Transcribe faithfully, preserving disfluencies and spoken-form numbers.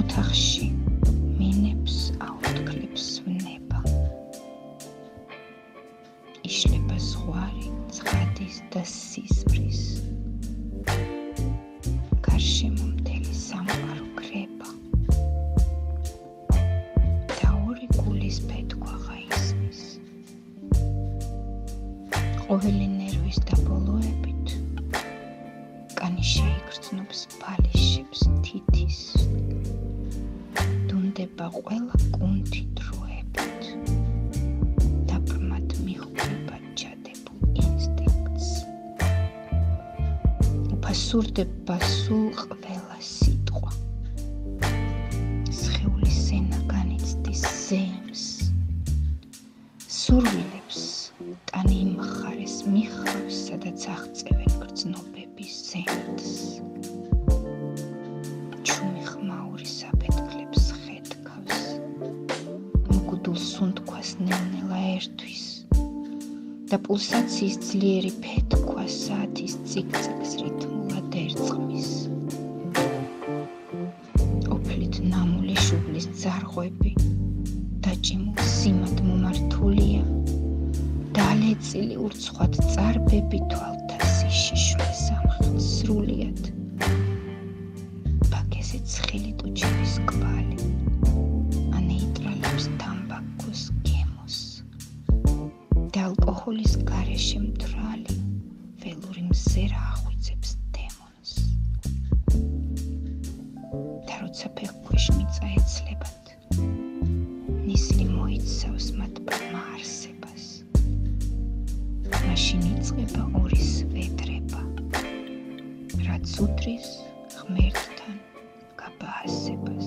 ოთახში მინებს აუთქლებს ვნება. იშლება ზღვარი ცხადის და სისმრის. გარშემო მთელი სამყარო კრება. და ორი გულის ფეთქვა ისმის. ყოველი ნერვის დაბოლოებით კანი შეიგრძნობს ბალიშებს თითის. დუნდება ყველა კუნთი დროებით. დაბრმად მიხვდება ჯადებულ ინსტინქტს. უფასურდება სულ ყველა სიტყვა. სხეულის სენა განიცდის ზემს. სურვილებს ტანი იმ მხარეს მიხავს, სადაც აღწევენ გრძნობების ზემს. ჩუმი ხმაური საფეთქლებს ხედქავს. მოგუდულ სუნთქვას ნელ-ნელა ერთვის და პულსაციის ძლიერი ფეთქვა საათის ციკ-ციკს რითმულად ერწყმის. ოფლით ნამული შუბლის ძარღვები დაჭიმულ სიმად მომართულია და ალეწილი ურცხვად წარბები თვალთასი შიშვლეს ამხელს სრულიად. ბაგეზე ცხელი ტუჩების კვალი ანეიტრალებს თამბაქოს გემოს და ალკოჰოლის გარეშე მთრალი ველური მზერა აღვიძებს დემონს. და როცა ფეხქვეშ მიწა ეცლებათ, ნისლი მოიცავს მათ ბრმა არსებას. მაშინ იწყება ორი სვედრება, რაც უდრის ღმერთთან გაბაასებას.